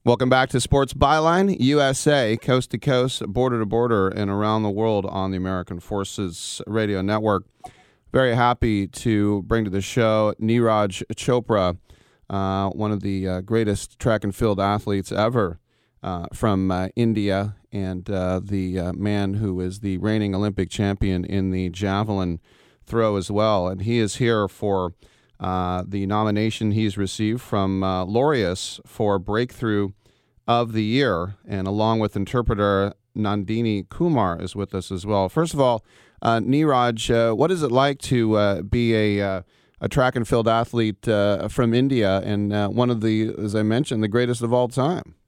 Welcome back to Sports Byline USA, coast to coast, border to border, and around the world on the American Forces Radio Network. Very happy to bring to the show Neeraj Chopra, one of the greatest track and field athletes ever from India, and the man who is the reigning Olympic champion in the javelin throw as well. And he is here for the nomination he's received from Laureus for Breakthrough of the Year, and along with interpreter Nandini Kumar is with us as well. First of all, Neeraj, what is it like to be a track and field athlete from India and one of the, as I mentioned, the greatest of all time?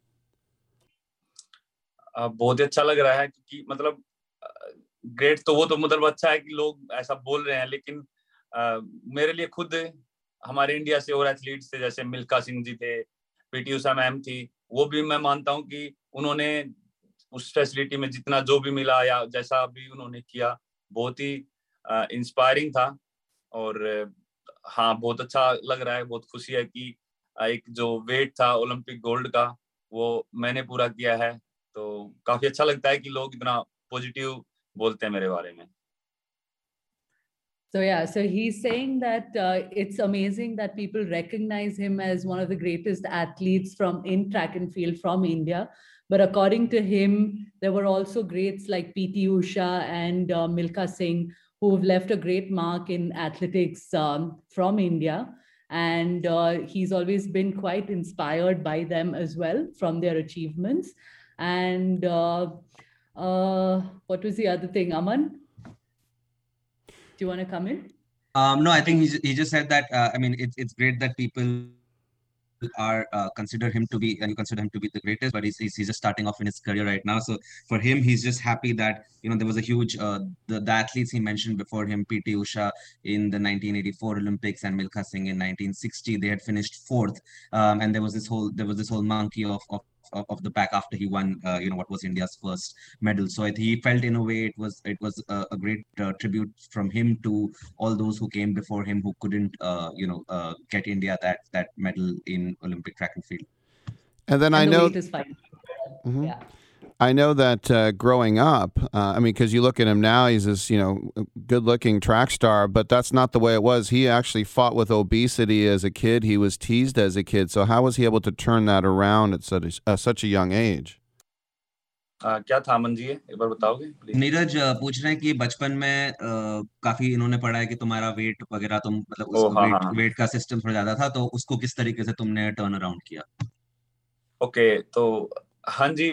बहुत अच्छा लग रहा है क्योंकि मतलब great तो वो तो मतलब अच्छा है कि लोग ऐसा बोल रहे हैं, लेकिन मेरे लिए खुद हमारे इंडिया से और एथलीट्स थे, जैसे मिल्खा सिंह जी थे, पीटी उषा मैम थी, वो भी मैं मानता हूं कि उन्होंने उस फैसिलिटी में जितना जो भी मिला या जैसा भी उन्होंने किया बहुत ही इंस्पायरिंग था। और हाँ, बहुत अच्छा लग रहा है, बहुत खुशी है कि एक जो वेट था ओलंपिक गोल्ड का वो मैंने पूरा किया है, तो काफी अच्छा लगता है कि लोग इतना पॉजिटिव बोलते हैं मेरे बारे में। So yeah, so he's saying that it's amazing that people recognize him as one of the greatest athletes in track and field from India. But according to him, there were also greats like P.T. Usha and Milkha Singh who have left a great mark in athletics from India. And he's always been quite inspired by them as well from their achievements. And what was the other thing, Aman? Do you want to come in? No, I think he just said that. I mean, it's great that people are consider him to be, and you consider him to be the greatest, but he's just starting off in his career right now. So for him, he's just happy that there was a huge the athletes he mentioned before him, P.T. Usha in the 1984 Olympics and Milkha Singh in 1960, they had finished fourth, and there was this whole monkey of the back after he won what was India's first medal. So he felt in a way it was a great tribute from him to all those who came before him who couldn't get India that medal in Olympic track and field. And then I know it is fine. Mm-hmm. Yeah. I know that growing up, I mean, because you look at him now, he's this, good-looking track star, but that's not the way it was. He actually fought with obesity as a kid. He was teased as a kid. So how was he able to turn that around at such a young age? क्या था अमन जी, एक बार बताओगे? नीरज पूछ रहे हैं कि बचपन में काफी इन्होंने पढ़ा है कि तुम्हारा वेट वगैरह, तुम मतलब वेट का सिस्टम थोड़ा ज्यादा था, तो उसको किस तरीके से तुमने टर्न अराउंड किया? ओके, तो हाँ जी,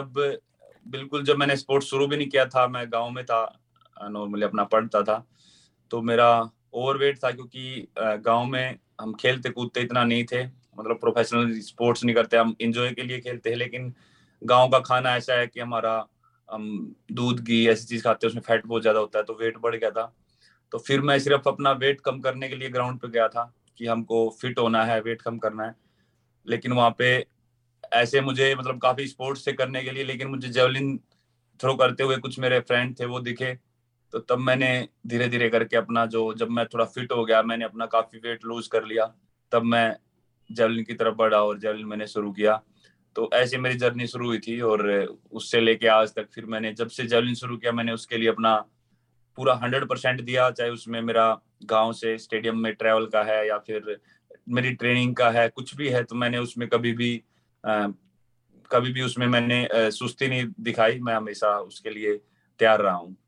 जब मैंने स्पोर्ट्स शुरू भी नहीं किया था, मैं गांव में था, नॉर्मली अपना पढ़ता था, तो मेरा ओवरवेट था क्योंकि गांव में हम खेलते कूदते इतना नहीं थे, मतलब प्रोफेशनल स्पोर्ट्स नहीं करते, हम एंजॉय के लिए खेलते हैं, लेकिन गांव का खाना ऐसा है कि हम दूध घी ऐसी चीज खाते हैं, उसमें फैट बहुत ज्यादा होता है, तो वेट बढ़ गया था। तो फिर मैं सिर्फ अपना वेट कम करने के लिए ग्राउंड पे गया था कि हमको फिट होना है, वेट कम करना है, लेकिन वहां पे ऐसे मुझे मतलब काफी स्पोर्ट्स से करने के लिए, लेकिन मुझे जेवलिन थ्रो करते हुए कुछ मेरे फ्रेंड थे वो दिखे, तो तब मैंने धीरे धीरे करके जब मैं थोड़ा फिट हो गया, मैंने अपना काफी वेट लूज कर लिया, तब मैं जेवलिन की तरफ बढ़ा और जेवलिन मैंने शुरू किया। तो ऐसे मेरी जर्नी शुरू हुई थी और उससे लेके आज तक, फिर मैंने जब से जेवलिन शुरू किया मैंने उसके लिए अपना पूरा 100% दिया, चाहे उसमें मेरा गांव से स्टेडियम में ट्रैवल का है या फिर मेरी ट्रेनिंग का है, कुछ भी है, तो मैंने उसमें कभी भी उसमें मैंने सुस्ती नहीं दिखाई, मैं हमेशा उसके लिए तैयार रहा हूँ।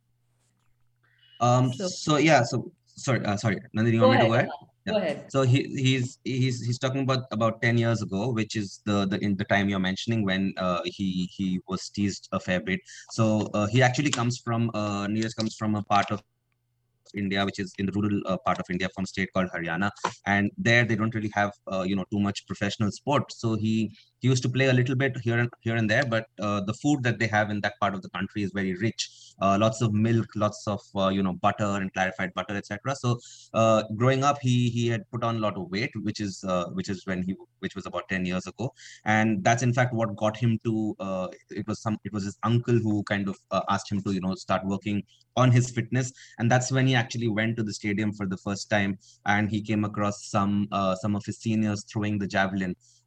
Sorry, Nandini, you want me to go ahead? Go ahead. So he's talking about 10 years ago, which is the time you're mentioning when he was teased a fair bit. So he actually Neeraj comes from a part of India, which is in the rural part of India, from a state called Haryana, and there they don't really have too much professional sport. So he used to play a little bit here and there, but the food that they have in that part of the country is very rich. Lots of milk, lots of butter and clarified butter, etc. So growing up, he had put on a lot of weight, which was about 10 years ago, and that's in fact what got him to. It was his uncle who kind of asked him to start working on his fitness, and that's when he actually went to the stadium for the first time, and he came across some of his seniors throwing the javelin,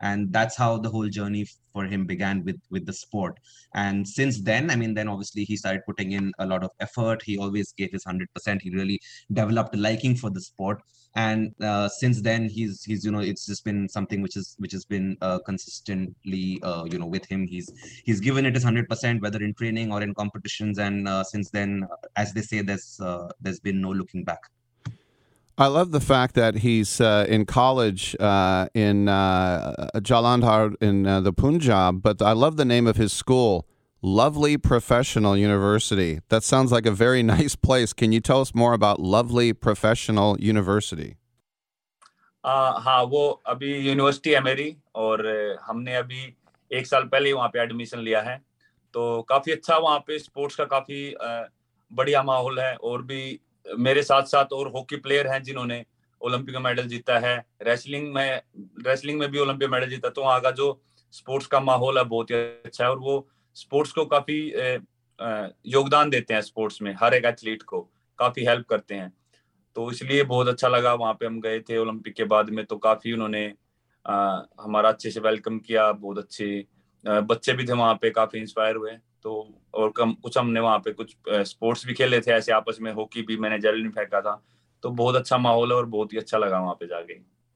and that's how the whole journey for him began with the sport. And since then, I mean, then obviously he started putting in a lot of effort. He always gave his 100%. He really developed a liking for the sport, and since then he's it's just been something which has been consistently with him. He's given it his 100%, whether in training or in competitions, and since then, as they say, there's been no looking back. I love the fact that he's in college in Jalandhar in the Punjab, but I love the name of his school, Lovely Professional University. That sounds like a very nice place. Can you tell us more about Lovely Professional University? हाँ, वो अभी university है मेरी, और हमने अभी 1 साल पहले ही वहाँ पे एडमिशन लिया है। तो काफी अच्छा वहाँ पे स्पोर्ट्स का काफी बढ़िया माहौल है, और भी मेरे साथ साथ और हॉकी प्लेयर हैं जिन्होंने ओलंपिक मेडल जीता है, रेसलिंग में भी ओलंपिक मेडल जीता। तो वहाँ का जो स्पोर्ट्स का माहौल है बहुत ही अच्छा है, और वो स्पोर्ट्स को काफी योगदान देते हैं, स्पोर्ट्स में हर एक एथलीट को काफी हेल्प करते हैं। तो इसलिए बहुत अच्छा लगा। वहाँ पे हम गए थे ओलंपिक के बाद में, तो काफी उन्होंने हमारा अच्छे से वेलकम किया। बहुत अच्छे बच्चे भी थे वहाँ पे, काफी इंस्पायर हुए। तो और कुछ हमने वहाँ पे कुछ स्पोर्ट्स भी खेले थे ऐसे आपस में, हॉकी भी, मैंने जेवलिन फेंका था। तो बहुत अच्छा माहौल है और बहुत ही अच्छा लगा वहाँ पे जाके।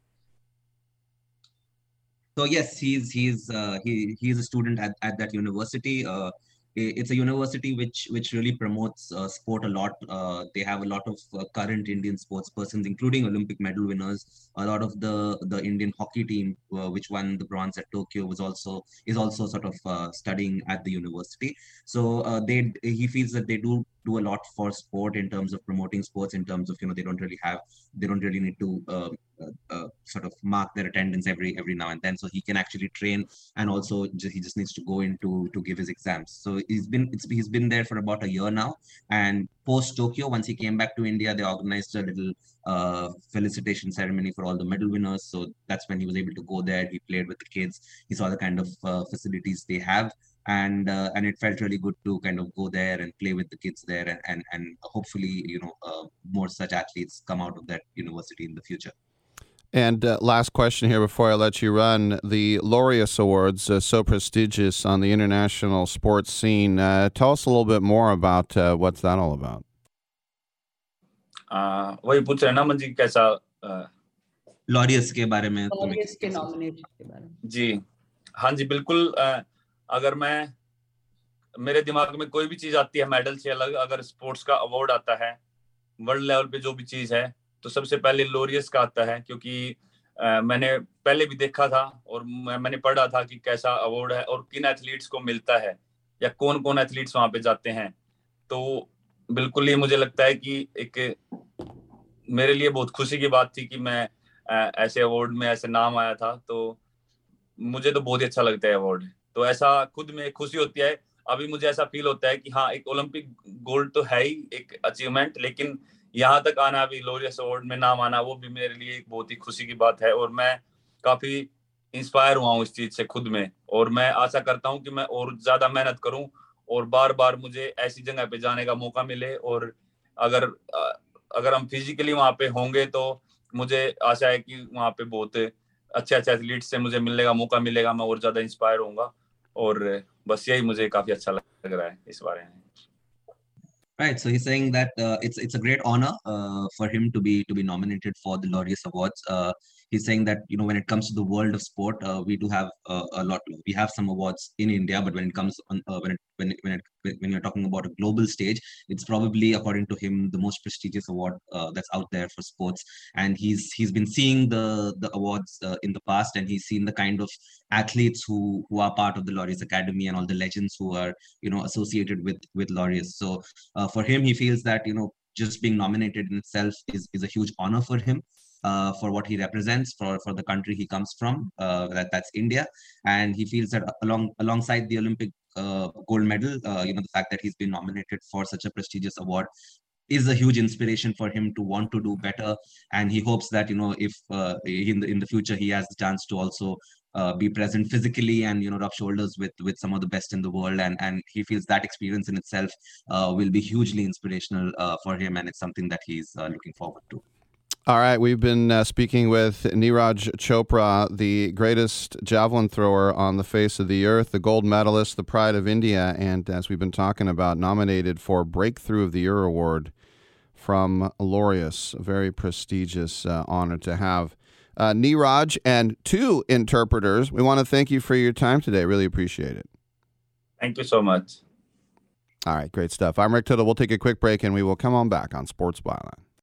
So yes, he's a student at that university. It's a university which really promotes sport a lot. They have a lot of current Indian sports persons, including Olympic medal winners. A lot of the Indian hockey team, which won the bronze at Tokyo, is also sort of studying at the university. So he feels that they do a lot for sport in terms of promoting sports, in terms of they don't really need to sort of mark their attendance every now and then, so he can actually train, and also he just needs to go in to give his exams. So he's been there for about a year now, and post Tokyo, once he came back to India, they organized a little felicitation ceremony for all the medal winners. So that's when he was able to go there. He played with the kids, he saw the kind of facilities they have, and it felt really good to kind of go there and play with the kids there, and hopefully more such athletes come out of that university in the future. And last question here before I let you run. The Laureus Awards, so prestigious on the international sports scene. Tell us a little bit more about what's that all about. वही पूछ रहे हैं ना मंजी, कैसा Laureus के बारे में, Laureus के नॉमिनेशन के बारे में। जी हाँ जी, बिल्कुल। अगर मेरे दिमाग में कोई भी चीज आती है मेडल से अलग, अगर स्पोर्ट्स का अवार्ड आता है वर्ल्ड लेवल पे जो भी चीज है, तो सबसे पहले लोरियस का आता है, क्योंकि मैंने पहले भी देखा था और मैंने पढ़ा था कि कैसा अवार्ड है और किन एथलीट्स को मिलता है या कौन कौन एथलीट्स वहां पे जाते हैं। तो बिल्कुल ये मुझे लगता है कि एक मेरे लिए बहुत खुशी की बात थी कि मैं ऐसे अवार्ड में ऐसे नाम आया था। तो मुझे तो बहुत ही अच्छा लगता है अवार्ड। तो ऐसा खुद में खुशी होती है। अभी मुझे ऐसा फील होता है कि हाँ, एक ओलंपिक गोल्ड तो है ही एक अचीवमेंट, लेकिन यहाँ तक आना भी, लोरियस अवार्ड में नाम आना, वो भी मेरे लिए एक बहुत ही खुशी की बात है। और मैं काफी इंस्पायर हुआ हूँ इस चीज से खुद में, और मैं आशा करता हूँ कि मैं और ज्यादा मेहनत करूँ और बार बार मुझे ऐसी जगह पे जाने का मौका मिले। और अगर हम फिजिकली वहाँ पे होंगे तो मुझे आशा है कि वहाँ पे बहुत अच्छे एथलीट्स से मुझे मिलने का मौका मिलेगा, मैं और ज्यादा इंस्पायर होऊंगा। और बस यही मुझे काफी अच्छा लग रहा है इस बारे में। Right, so he's saying that it's a great honor for him to be nominated for the Laureus Awards. He's saying that when it comes to the world of sport, we do have a lot. We have some awards in India, but when it comes on when you're talking about a global stage, it's probably, according to him, the most prestigious award that's out there for sports. And he's been seeing the awards in the past, and he's seen the kind of athletes who are part of the Laureus Academy and all the legends who are associated with Laureus. So for him, he feels that just being nominated in itself is a huge honor for him, for what he represents, for the country he comes from, that's India. And he feels that alongside the Olympic gold medal, the fact that he's been nominated for such a prestigious award is a huge inspiration for him to want to do better. And he hopes that if in the future he has the chance to also be present physically and rub shoulders with some of the best in the world, and he feels that experience in itself will be hugely inspirational for him, and it's something that he's looking forward to. All right, we've been speaking with Neeraj Chopra, the greatest javelin thrower on the face of the earth, the gold medalist, the pride of India, and as we've been talking about, nominated for Breakthrough of the Year Award from Laureus. A very prestigious honor to have. Neeraj and 2 interpreters, we want to thank you for your time today. Really appreciate it. Thank you so much. All right, great stuff. I'm Rick Tittle. We'll take a quick break and we will come on back on Sports Byline.